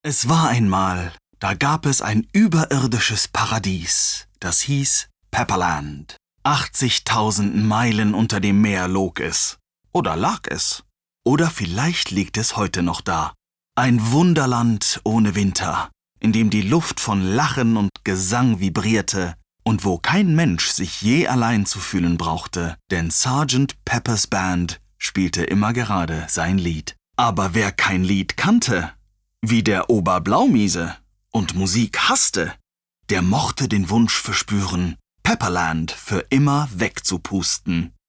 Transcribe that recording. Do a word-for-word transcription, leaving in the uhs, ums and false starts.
Es war einmal, da gab es ein überirdisches Paradies, das hieß Pepperland. achtzigtausend Meilen unter dem Meer log es. Oder lag es. Oder vielleicht liegt es heute noch da. Ein Wunderland ohne Winter, in dem die Luft von Lachen und Gesang vibrierte und wo kein Mensch sich je allein zu fühlen brauchte, denn Sergeant Pepper's Band spielte immer gerade sein Lied. Aber wer kein Lied kannte, wie der Oberblaumieser, und Musik hasste, der mochte den Wunsch verspüren, Pepperland für immer wegzupusten.